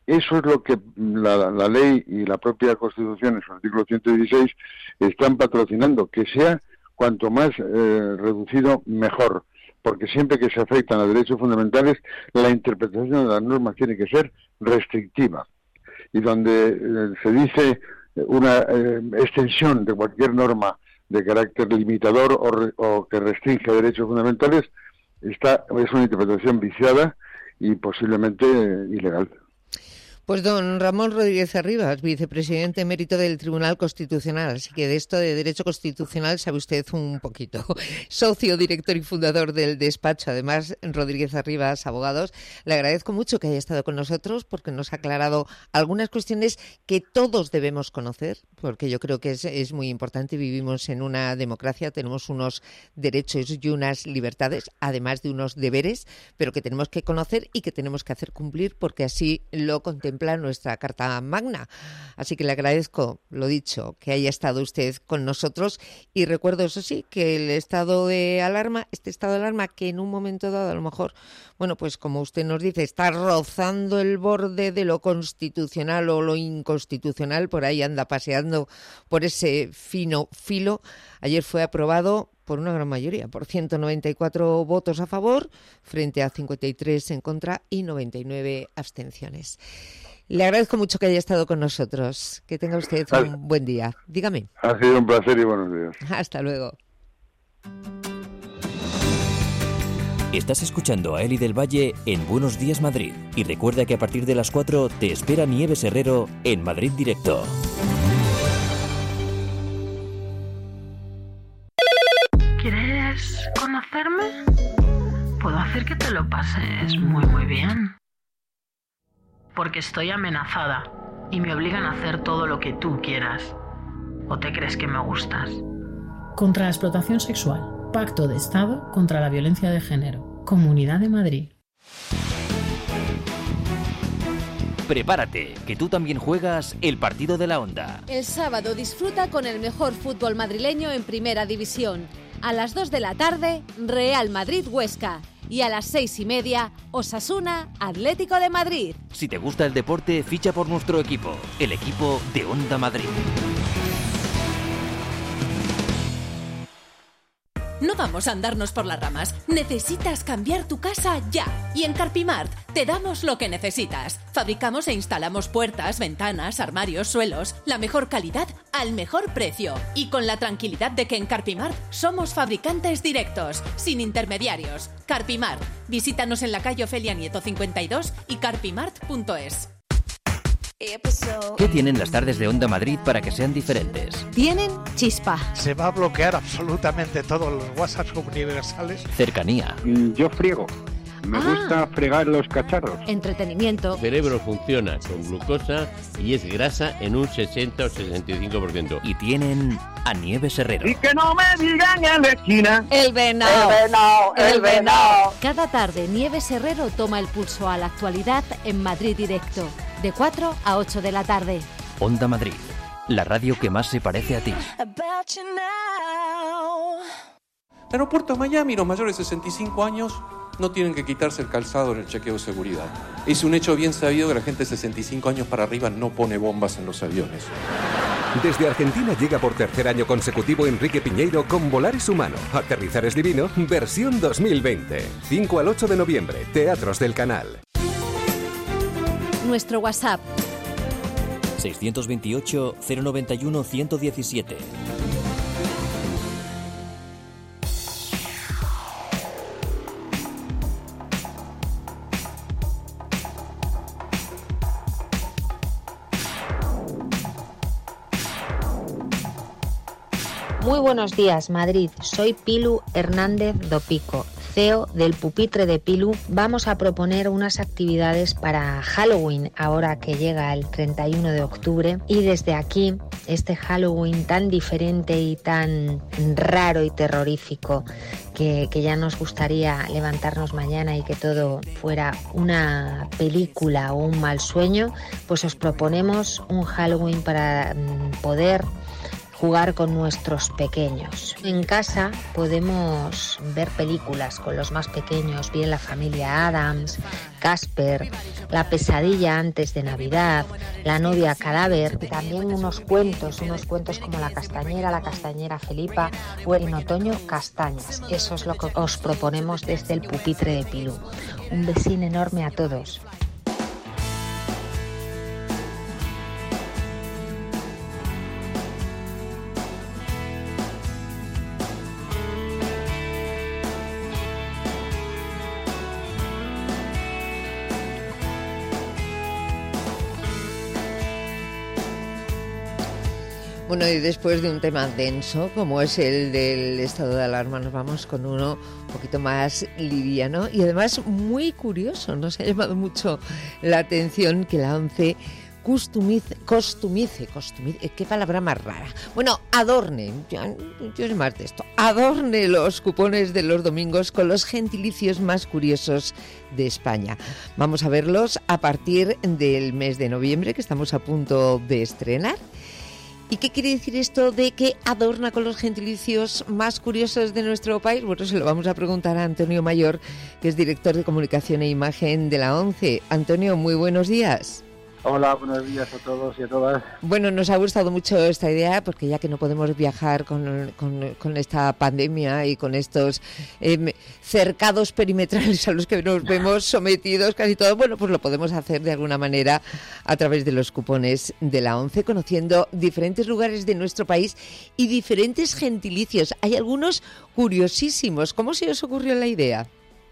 Eso es lo que la ley y la propia Constitución, en su artículo 116, están patrocinando, que sea cuanto más reducido, mejor. Porque siempre que se afectan a derechos fundamentales, la interpretación de las normas tiene que ser restrictiva. Y donde se dice una extensión de cualquier norma de carácter limitador o que restringe derechos fundamentales, es una interpretación viciada y posiblemente ilegal. Pues don Ramón Rodríguez Arribas, vicepresidente emérito del Tribunal Constitucional, así que de esto de Derecho Constitucional sabe usted un poquito. Socio, director y fundador del despacho, además, Rodríguez Arribas Abogados, le agradezco mucho que haya estado con nosotros porque nos ha aclarado algunas cuestiones que todos debemos conocer, porque yo creo que es muy importante. Vivimos en una democracia, tenemos unos derechos y unas libertades, además de unos deberes, pero que tenemos que conocer y que tenemos que hacer cumplir porque así lo contempla nuestra Carta Magna. Así que le agradezco, lo dicho, que haya estado usted con nosotros y recuerdo, eso sí, que el estado de alarma, que en un momento dado a lo mejor, bueno, pues como usted nos dice, está rozando el borde de lo constitucional o lo inconstitucional, por ahí anda paseando por ese fino filo. Ayer fue aprobado por una gran mayoría, por 194 votos a favor, frente a 53 en contra y 99 abstenciones. Le agradezco mucho que haya estado con nosotros. Que tenga usted un buen día. Dígame. Ha sido un placer y buenos días. Hasta luego. Estás escuchando a Eli del Valle en Buenos Días Madrid. Y recuerda que a partir de las 4 te espera Nieves Herrero en Madrid Directo. ¿Quieres conocerme? Puedo hacer que te lo pases muy muy bien. Porque estoy amenazada y me obligan a hacer todo lo que tú quieras. ¿O te crees que me gustas? Contra la explotación sexual. Pacto de Estado contra la violencia de género. Comunidad de Madrid. Prepárate, que tú también juegas el partido de la Onda. El sábado disfruta con el mejor fútbol madrileño en Primera División. A las 2 de la tarde, Real Madrid-Huesca. Y a las 6:30, Osasuna-Atlético de Madrid. Si te gusta el deporte, ficha por nuestro equipo, el equipo de Onda Madrid. No vamos a andarnos por las ramas. Necesitas cambiar tu casa ya. Y en Carpimart te damos lo que necesitas. Fabricamos e instalamos puertas, ventanas, armarios, suelos. La mejor calidad al mejor precio. Y con la tranquilidad de que en Carpimart somos fabricantes directos, sin intermediarios. Carpimart. Visítanos en la calle Ofelia Nieto 52 y carpimart.es. ¿Qué tienen las tardes de Onda Madrid para que sean diferentes? Tienen chispa. Se va a bloquear absolutamente todos los WhatsApp universales. Cercanía. Yo friego. Me gusta fregar los cacharros. Entretenimiento. El cerebro funciona con glucosa y es grasa en un 60 o 65%. Y tienen a Nieves Herrero. Y que no me digan en la esquina. El venado. El venado. El venado. Cada tarde Nieves Herrero toma el pulso a la actualidad en Madrid Directo. De 4 a 8 de la tarde. Onda Madrid, la radio que más se parece a ti. Aeropuerto de Miami, los mayores de 65 años no tienen que quitarse el calzado en el chequeo de seguridad. Es un hecho bien sabido que la gente de 65 años para arriba no pone bombas en los aviones. Desde Argentina llega por tercer año consecutivo Enrique Piñeiro con Volar es humano, aterrizar es divino, versión 2020. 5 al 8 de noviembre, Teatros del Canal. Nuestro WhatsApp 628 091 117. Muy buenos días, Madrid. Soy Pilu Hernández Dopico, CEO del Pupitre de Pilu. Vamos a proponer unas actividades para Halloween, ahora que llega el 31 de octubre. Y desde aquí, este Halloween tan diferente y tan raro y terrorífico, que ya nos gustaría levantarnos mañana y que todo fuera una película o un mal sueño, pues os proponemos un Halloween para poder jugar con nuestros pequeños. En casa podemos ver películas con los más pequeños, bien la familia Addams, Casper, La pesadilla antes de Navidad, La novia cadáver, y también unos cuentos como La castañera Felipa o En otoño castañas. Eso es lo que os proponemos desde el pupitre de Pilú. Un besín enorme a todos. Bueno, y después de un tema denso como es el del estado de alarma, nos vamos con uno un poquito más liviano y además muy curioso. Nos ha llamado mucho la atención que la ONCE costumice, qué palabra más rara. Bueno, adorne, yo sé más de esto, adorne los cupones de los domingos con los gentilicios más curiosos de España. Vamos a verlos a partir del mes de noviembre, que estamos a punto de estrenar. ¿Y qué quiere decir esto de que adorna con los gentilicios más curiosos de nuestro país? Bueno, se lo vamos a preguntar a Antonio Mayor, que es director de Comunicación e Imagen de la ONCE. Antonio, muy buenos días. Hola, buenos días a todos y a todas. Bueno, nos ha gustado mucho esta idea porque ya que no podemos viajar con esta pandemia y con estos cercados perimetrales a los que nos vemos sometidos casi todos, bueno, pues lo podemos hacer de alguna manera a través de los cupones de la ONCE, conociendo diferentes lugares de nuestro país y diferentes gentilicios. Hay algunos curiosísimos. ¿Cómo se os ocurrió la idea?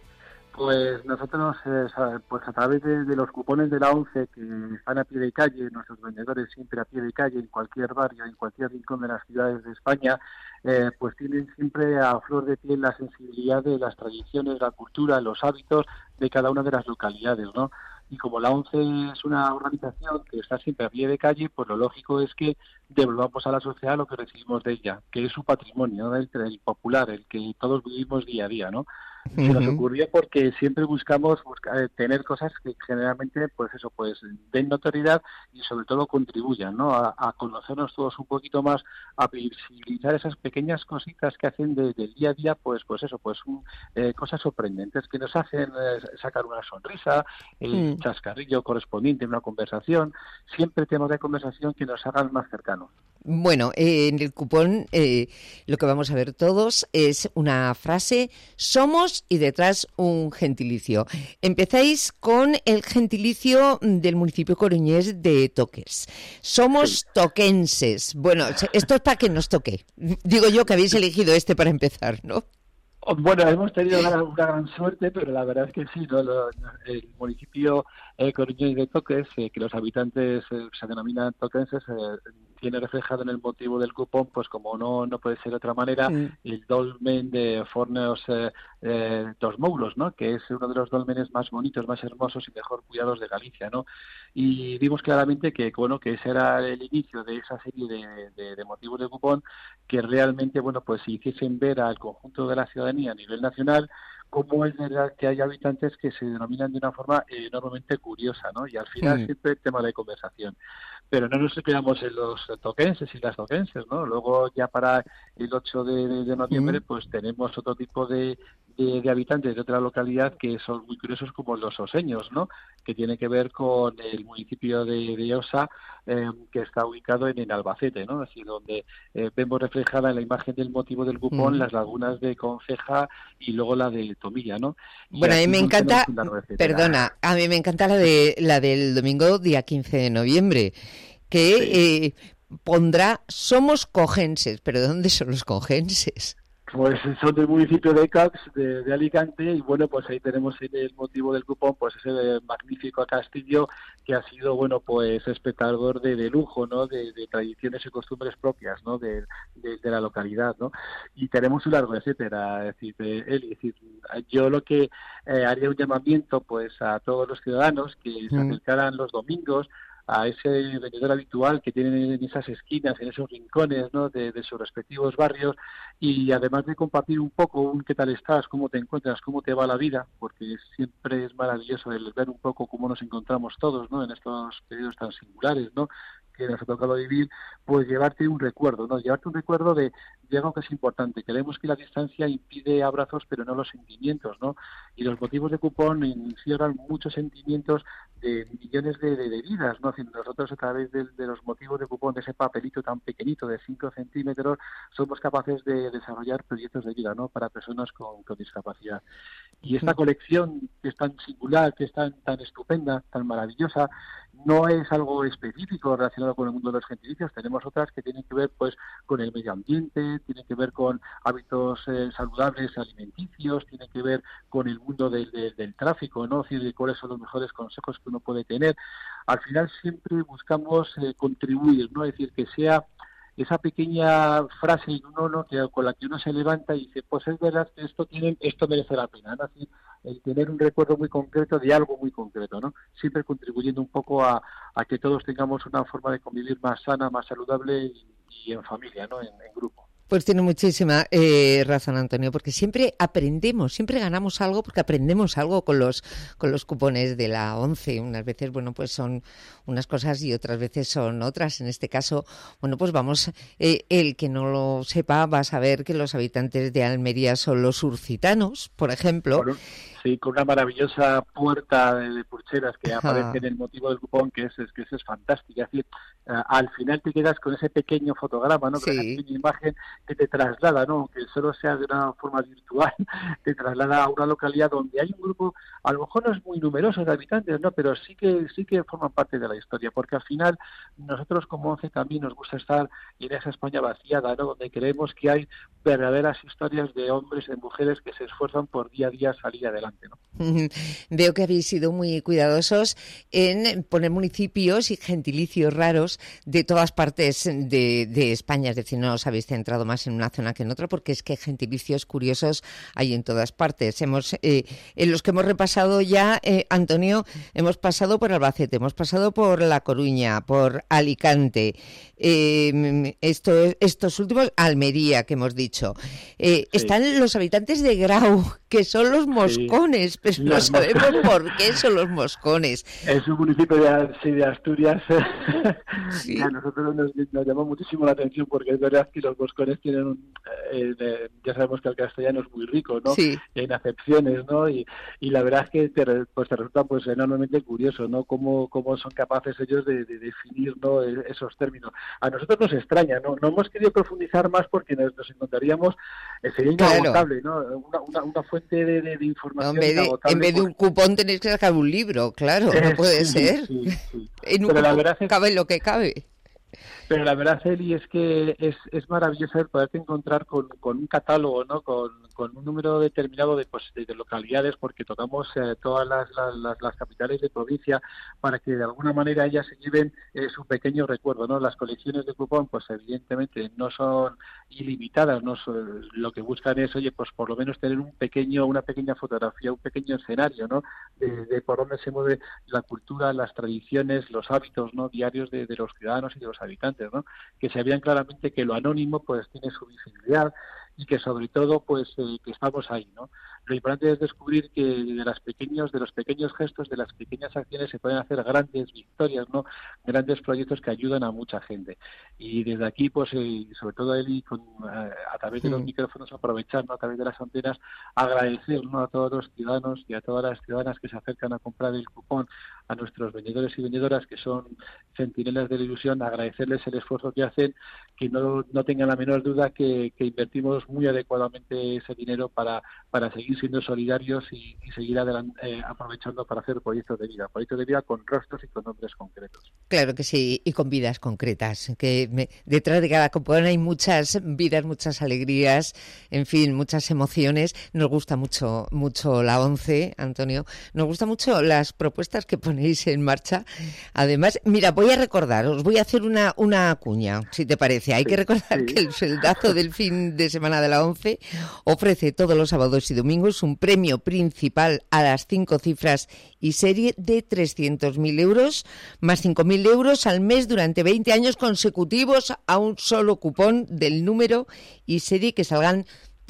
Pues nosotros, pues a través de los cupones de la ONCE que están a pie de calle, nuestros vendedores siempre a pie de calle, en cualquier barrio, en cualquier rincón de las ciudades de España, pues tienen siempre a flor de piel la sensibilidad de las tradiciones, la cultura, los hábitos de cada una de las localidades, ¿no? Y como la ONCE es una organización que está siempre a pie de calle, pues lo lógico es que devolvamos a la sociedad lo que recibimos de ella, que es su patrimonio, ¿no? el popular, el que todos vivimos día a día, ¿no? Se nos ocurrió porque siempre buscamos tener cosas que generalmente, pues eso, pues den notoriedad y sobre todo contribuyan, ¿no? A conocernos todos un poquito más, a visibilizar esas pequeñas cositas que hacen del día a día, pues eso, pues cosas sorprendentes que nos hacen sacar una sonrisa, el chascarrillo correspondiente en una conversación, siempre temas de conversación que nos hagan más cercanos. Bueno, en el cupón lo que vamos a ver todos es una frase, somos, y detrás un gentilicio. Empezáis con el gentilicio del municipio coruñés de Toques. Somos toquenses. Bueno, esto es para que nos toque. Digo yo que habéis elegido este para empezar, ¿no? Bueno, hemos tenido una gran suerte, pero la verdad es que sí, ¿no? El municipio coruñés de Toques, que los habitantes se denominan toquenses, tiene reflejado en el motivo del cupón, pues como no puede ser de otra manera, el dolmen de Forneos dos Mouros, ¿no? Que es uno de los dolmenes más bonitos, más hermosos y mejor cuidados de Galicia, ¿no? Y vimos claramente que ese era el inicio de esa serie de motivos de cupón que realmente, bueno, pues se hiciesen ver al conjunto de la ciudadanía a nivel nacional cómo es verdad que hay habitantes que se denominan de una forma enormemente curiosa, ¿no? Y al final siempre tema de conversación. Pero no nos quedamos en los toquenses y las toquenses, ¿no? Luego ya para el 8 de noviembre pues tenemos otro tipo de habitantes de otra localidad que son muy curiosos, como los oseños, ¿no? Que tiene que ver con el municipio de Osa, que está ubicado en Albacete, ¿no? Así donde vemos reflejada en la imagen del motivo del cupón las lagunas de Conceja y luego la de Tomilla, ¿no? Y bueno, a mí me encanta, perdona, a mí me encanta la del domingo día 15 de noviembre, que pondrá somos cogenses, pero ¿de dónde son los cogenses? Pues son del municipio de Cax, de Alicante, y bueno, pues ahí tenemos el motivo del cupón, pues ese magnífico castillo que ha sido, bueno, pues espectador de lujo, ¿no? De tradiciones y costumbres propias, ¿no? De la localidad, ¿no? Y tenemos un largo etcétera, es decir, yo lo que haría un llamamiento, pues a todos los ciudadanos que se acercaran los domingos a ese vendedor habitual que tienen en esas esquinas, en esos rincones, ¿no? de sus respectivos barrios, y además de compartir un poco un qué tal estás, cómo te encuentras, cómo te va la vida, porque siempre es maravilloso el ver un poco cómo nos encontramos todos, ¿no? En estos periodos tan singulares, ¿no? que nos ha tocado vivir, pues llevarte un recuerdo, ¿no? Llevarte un recuerdo de algo que es importante. Creemos que la distancia impide abrazos, pero no los sentimientos, ¿no? Y los motivos de cupón encierran muchos sentimientos de millones de vidas, ¿no? Nosotros, a través de los motivos de cupón, de ese papelito tan pequeñito de 5 centímetros, somos capaces de desarrollar proyectos de vida, ¿no? Para personas con discapacidad. Y esta colección, que es tan singular, que es tan estupenda, tan maravillosa, no es algo específico relacionado con el mundo de los gentilicios. Tenemos otras que tienen que ver, pues, con el medio ambiente, tienen que ver con hábitos saludables alimenticios, tienen que ver con el mundo del tráfico, ¿no? Es decir, cuáles son los mejores consejos que uno puede tener. Al final siempre buscamos contribuir, ¿no? Es decir, que sea esa pequeña frase en uno, ¿no? con la que uno se levanta y dice, pues es verdad que esto merece la pena, ¿no? Así, el tener un recuerdo muy concreto de algo muy concreto, ¿no? Siempre contribuyendo un poco a que todos tengamos una forma de convivir más sana, más saludable y en familia, ¿no? En grupo. Pues tiene muchísima razón, Antonio, porque siempre aprendemos, siempre ganamos algo porque aprendemos algo con los cupones de la ONCE. Unas veces, bueno, pues son unas cosas y otras veces son otras. En este caso, bueno, pues vamos, el que no lo sepa va a saber que los habitantes de Almería son los urcitanos, por ejemplo. Sí, con una maravillosa puerta de pulseras que aparece en el motivo del cupón, que es fantástica. Es decir, al final te quedas con ese pequeño fotograma, ¿no? Con esa pequeña imagen que te traslada, ¿no? Aunque solo sea de una forma virtual, te traslada a una localidad donde hay un grupo, a lo mejor no es muy numeroso de habitantes, ¿no? Pero sí que forman parte de la historia, porque al final nosotros como ONCE también nos gusta estar en esa España vaciada, ¿no? Donde creemos que hay verdaderas historias de hombres y de mujeres que se esfuerzan por día a día salir adelante, ¿no? Veo que habéis sido muy cuidadosos en poner municipios y gentilicios raros de todas partes de España, es decir, no os habéis centrado más en una zona que en otra, porque es que gentilicios curiosos hay en todas partes. En los que hemos repasado ya, Antonio, hemos pasado por Albacete, hemos pasado por La Coruña, por Alicante, estos últimos, Almería, que hemos dicho. Están los habitantes de Grau, que son los moscones, pero no sabemos por qué son los moscones. Es un municipio de Asturias que a nosotros nos llamó muchísimo la atención, porque es verdad que los moscones tienen ya sabemos que el castellano es muy rico, ¿no? En acepciones, ¿no? Y la verdad es que te resulta pues enormemente curioso, ¿no? Cómo son capaces ellos de definir, ¿no? Esos términos. A nosotros nos extraña, ¿no? No hemos querido profundizar más porque nos encontraríamos, sería inagotable, ¿no? Una fuente de información inagotable. En vez de un cupón tenéis que sacar un libro, claro, no puede ser. Sí. En un cupón cabe lo que cabe. Pero la verdad, Eli, es que es maravilloso el poderte encontrar con un catálogo, ¿no? Con un número determinado de localidades, porque tocamos todas las capitales de provincia para que de alguna manera ellas se lleven su pequeño recuerdo, ¿no? Las colecciones de cupón, pues evidentemente no son ilimitadas, ¿no? Lo que buscan es, oye, pues por lo menos tener una pequeña fotografía, un pequeño escenario, ¿no? De por dónde se mueve la cultura, las tradiciones, los hábitos, ¿no? Diarios de los ciudadanos y de los habitantes, ¿no? Que se vean claramente que lo anónimo pues tiene su visibilidad y que sobre todo pues que estamos ahí, ¿no? Lo importante es descubrir que de los pequeños gestos, de las pequeñas acciones se pueden hacer grandes victorias, ¿no? Grandes proyectos que ayudan a mucha gente. Y desde aquí, pues, sobre todo Eli, a través de los micrófonos, aprovechar, ¿no? A través de las antenas, agradecer, ¿no? A todos los ciudadanos y a todas las ciudadanas que se acercan a comprar el cupón, a nuestros vendedores y vendedoras que son centinelas de la ilusión, agradecerles el esfuerzo que hacen, que no tengan la menor duda que invertimos muy adecuadamente ese dinero para seguir siendo solidarios y seguir aprovechando para hacer proyectos de vida con rostros y con nombres concretos. Claro que sí, y con vidas concretas, que detrás de cada cupón hay muchas vidas, muchas alegrías, en fin, muchas emociones. Nos gusta mucho la ONCE, Antonio, nos gusta mucho las propuestas que ponéis en marcha. Además, mira, os voy a hacer una cuña, si te parece. Hay que recordar que el sueldazo del fin de semana de la ONCE ofrece todos los sábados y domingos un premio principal a las 5 cifras y serie de 300.000 euros, más 5.000 euros al mes durante 20 años consecutivos a un solo cupón del número y serie que salgan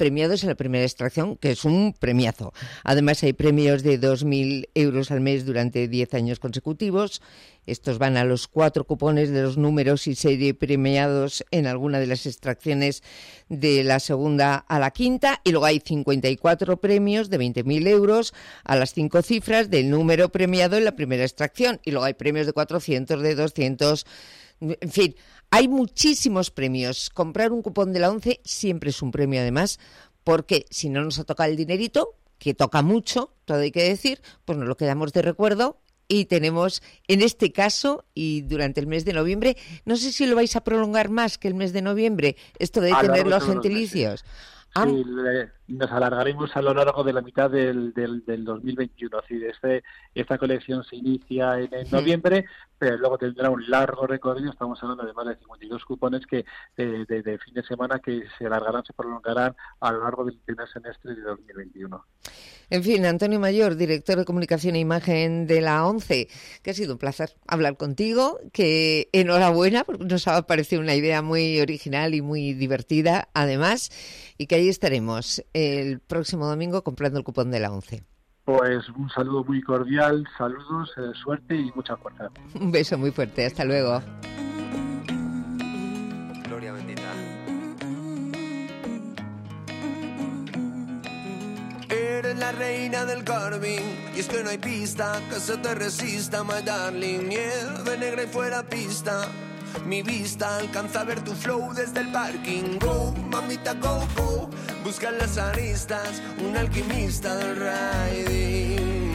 premiados en la primera extracción, que es un premiazo. Además, hay premios de 2.000 euros al mes durante 10 años consecutivos. Estos van a los 4 cupones de los números y serie premiados en alguna de las extracciones de la segunda a la quinta. Y luego hay 54 premios de 20.000 euros a las 5 cifras del número premiado en la primera extracción. Y luego hay premios de 400, de 200... En fin, hay muchísimos premios. Comprar un cupón de la ONCE siempre es un premio, además, porque si no nos ha tocado el dinerito, que toca mucho, todo hay que decir, pues nos lo quedamos de recuerdo. Y tenemos, en este caso, y durante el mes de noviembre, no sé si lo vais a prolongar más que el mes de noviembre, esto de tener los gentilicios. Sí, nos alargaremos a lo largo de la mitad del 2021. Así, esta colección se inicia en noviembre, pero luego tendrá un largo recorrido. Estamos hablando de más de 52 cupones que de fin de semana que se alargarán, se prolongarán a lo largo del primer semestre de 2021. En fin, Antonio Mayor, director de Comunicación e Imagen de la ONCE, que ha sido un placer hablar contigo, que enhorabuena, porque nos ha parecido una idea muy original y muy divertida, además, y que ahí estaremos el próximo domingo comprando el cupón de la ONCE. Pues un saludo muy cordial, saludos, suerte y mucha fuerza. Un beso muy fuerte, hasta luego. Gloria bendita. Eres la reina del carving y es que no hay pista que se te resista, my darling. Nieve negra y fuera pista. Mi vista alcanza a ver tu flow desde el parking. Go, mamita, go, go. Busca las aristas, un alquimista del riding.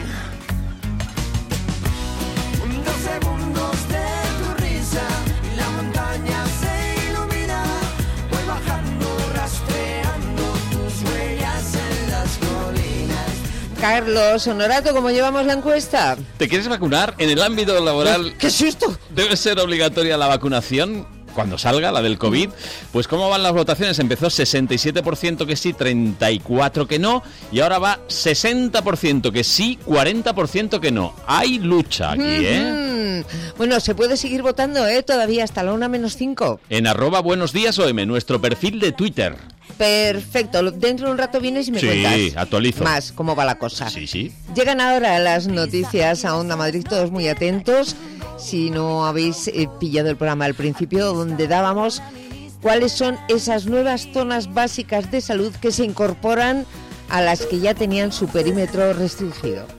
2 segundos de tu risa y la montaña se ilumina. Voy bajando, rastreando tus huellas en las colinas. Carlos Honorato, ¿cómo llevamos la encuesta? ¿Te quieres vacunar? En el ámbito laboral... ¡Qué susto! ¿Debe ser obligatoria la vacunación cuando salga, la del COVID? Pues ¿cómo van las votaciones? Empezó 67% que sí, 34% que no, y ahora va 60% que sí, 40% que no. Hay lucha aquí, ¿eh? Bueno, se puede seguir votando, todavía hasta la 1:05. En @buenosdíasOM, nuestro perfil de Twitter. Perfecto, dentro de un rato vienes y me cuentas. Sí, actualizo. Más cómo va la cosa. Sí. Llegan ahora las noticias a Onda Madrid, todos muy atentos. Si no habéis pillado el programa al principio, donde dábamos cuáles son esas nuevas zonas básicas de salud que se incorporan a las que ya tenían su perímetro restringido.